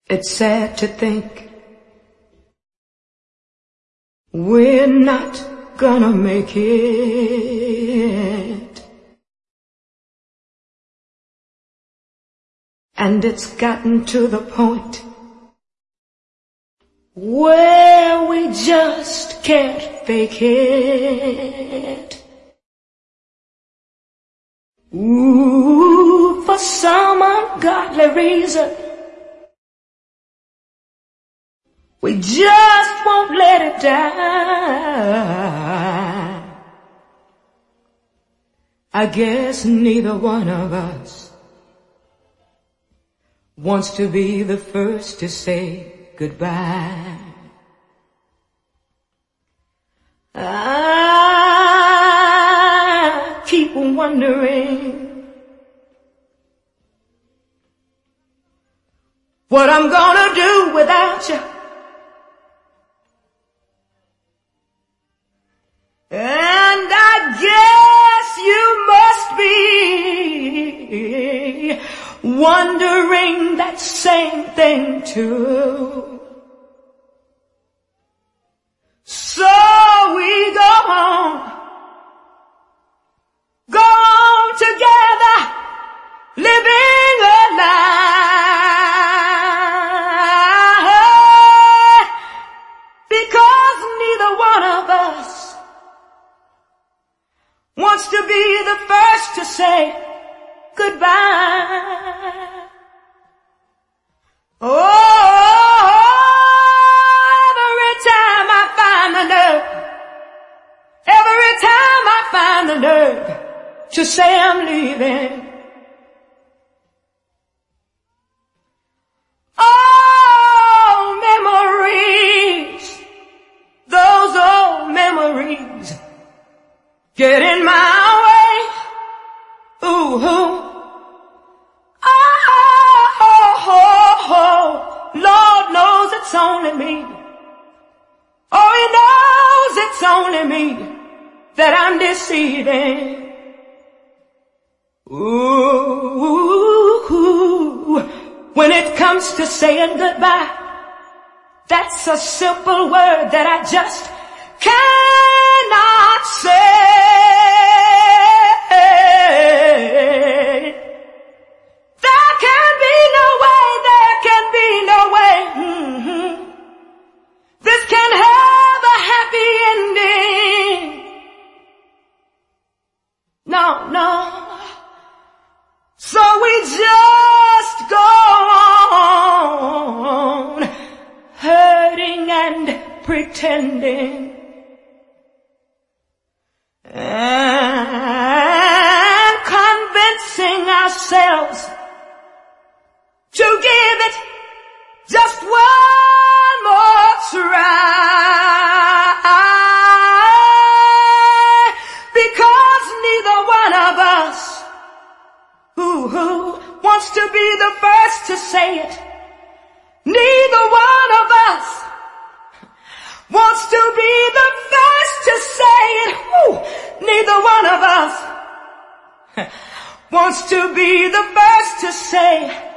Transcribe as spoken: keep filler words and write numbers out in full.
It's sad to think we're not gonna make it, and it's gotten to the point where we just can't fake it. Ooh, for some ungodly reason, we just won't let it die. I guess neither one of us wants to be the first to say goodbye. I keep wondering what I'm gonna do without you. And I guess you must be wondering that same thing too. So we go on, go on together, living a lie, because neither one of us wants to be the first to say goodbye. Oh, every time I find the nerve, every time I find the nerve to say I'm leaving, oh, memories, those old memories get in my way. Ooh, ooh. Oh, oh, oh, Lord knows it's only me. Oh, He knows it's only me that I'm deceiving. Ooh, when it comes to saying goodbye, that's a simple word that I just cannot say. There can be no way, there can be no way mm-hmm. This can have a happy ending. No, no. So we just go on hurting and pretending and convincing ourselves to give it just one more try, because neither one of us who, who wants to be the first to say it, neither one of us wants to be the first to say it. Whew. Neither one of us wants to be the first to say